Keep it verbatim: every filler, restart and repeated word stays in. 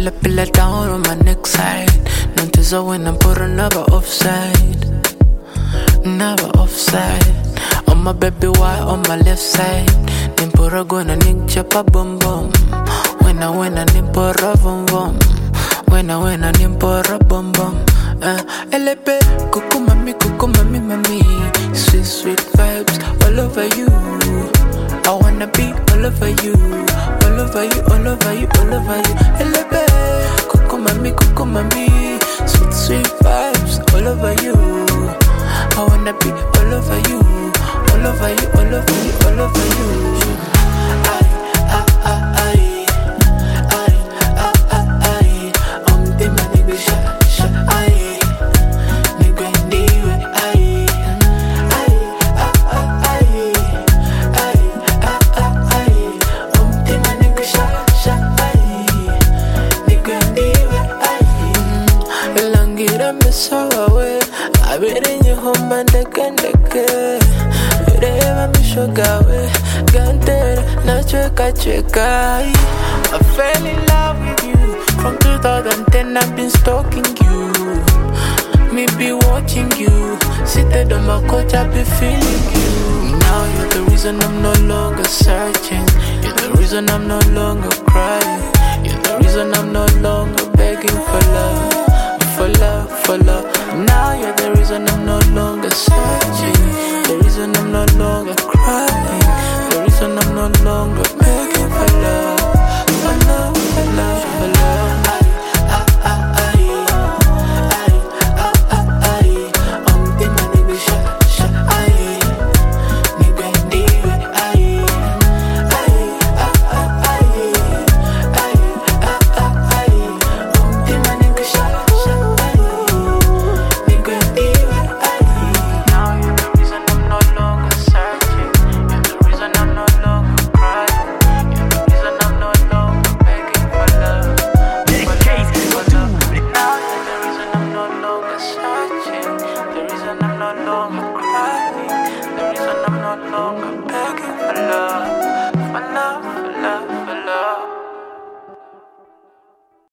Pilla pilla down on my neck side. Notice when I'm put another offside. Never offside. On my baby why on my left side. Nimpora gonna ning chapa bum bum. When I when I nimpora bum bum. When I when I nimpora bum bum. Uh, L P, cuckoo mami, cuckoo mami, mami. Sweet sweet vibes all over you. I wanna be all over you, all over you, all over you, all over you. L P, cuckoo mami, cuckoo mami. Sweet sweet vibes all over you. I wanna be all over you, all over you, all over you, all over you. I, I, I, I, I, I, I, I. I'm the man nigga sha sha I. Nigga ndiwe I, I, I, I, I, I, I, I. I'm the man nigga sha sha I. Nigga ndiwe I. Langira misawawe. I bet in your home and the candeke. Reva mi shogawe. Gantera na cheka cheka. I fell in love with you. From two thousand ten I've been stalking you. Me be watching you. Seated on my couch I be feeling you. Now you're the reason I'm no longer searching. You're the reason I'm no longer crying. You're the reason I'm no longer begging for love. For love, for love. Now you're the reason I'm no longer searching. The reason I'm no longer crying. The reason I'm no longer begging for love.